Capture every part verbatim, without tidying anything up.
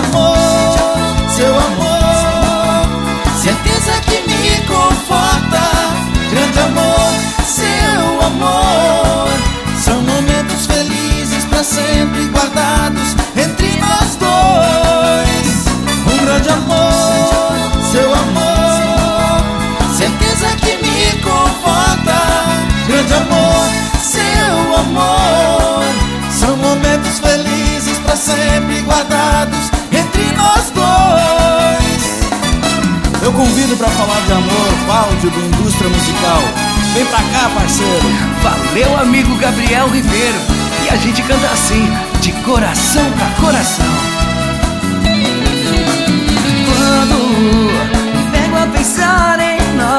amor, seu amor, certeza que me conforta. Grande amor, seu amor, são momentos felizes pra sempre guardados entre nós dois. Um grande amor, seu amor, certeza que me conforta. Grande amor, seu amor, são momentos felizes pra sempre guardados entre nós dois. Eu convido pra falar de amor, Cláudio do Indústria Musical. Vem pra cá, parceiro. Valeu, amigo Gabriel Ribeiro. E a gente canta assim, de coração pra coração. Quando me pego a pensar em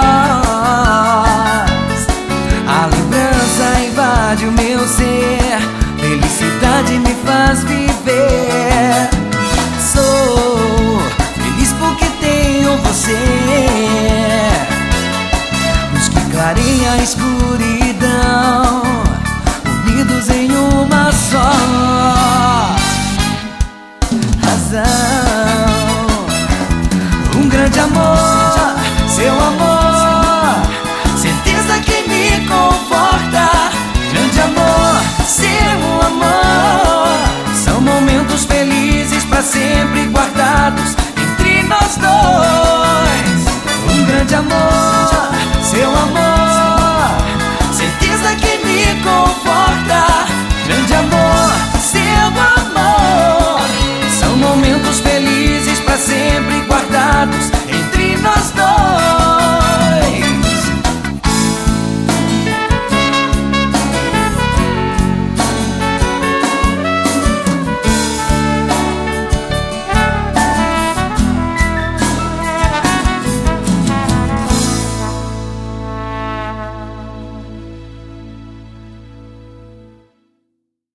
nós, a lembrança invade o meu ser, felicidade me faz viver. Sou feliz porque tenho você, luz que clareia a escuridão, unidos em uma só razão. Um grande amor, seu amor, certeza que me conforta. Grande amor, seu amor, são momentos felizes pra sempre guardados entre nós dois. Um grande amor,